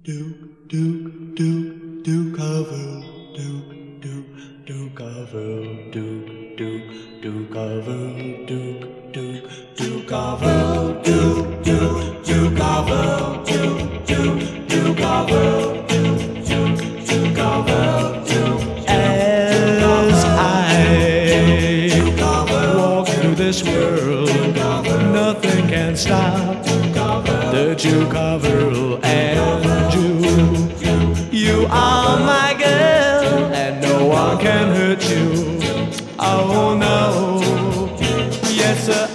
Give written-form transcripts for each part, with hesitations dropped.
Duke, Duke, Duke, Dukeoville, Duke, Duke, Dukeoville, Duke, Duke, Dukeoville, Duke, Duke, Dukeoville, Duke, Duke, Dukeoville, Duke, Duke, Dukeoville, Duke, Duke, Dukeoville, Duke. As I walk through this world, nothing can stop the Dukeoville and you. You are my girl, and no one can hurt you. Oh no, yes sir,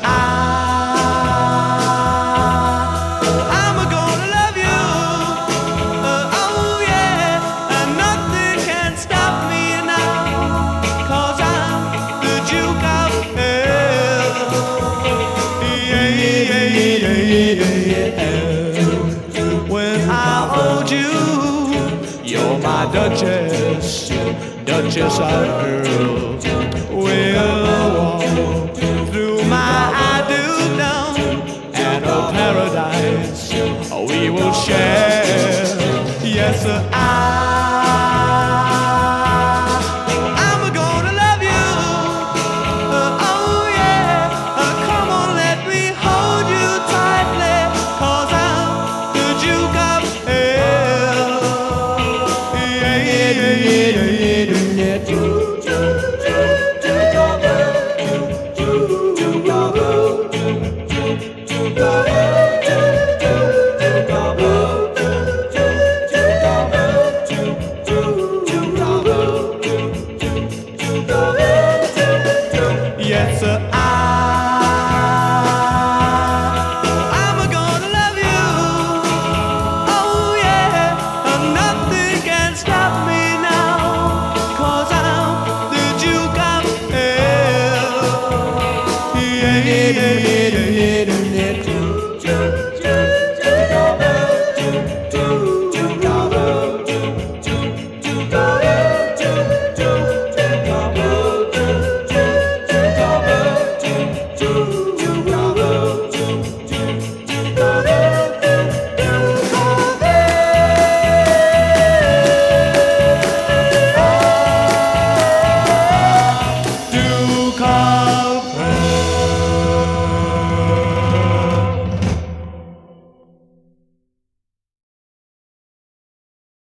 I'm gonna love you. Oh yeah, and nothing can stop me now, 'cause I'm the Duke of Hell. Yeah, yeah, yeah, yeah, yeah. When I hold you, you're my Duchess, Duchess of Earl. We'll walk through my I-do-dum and a paradise we will share. Yes, sir,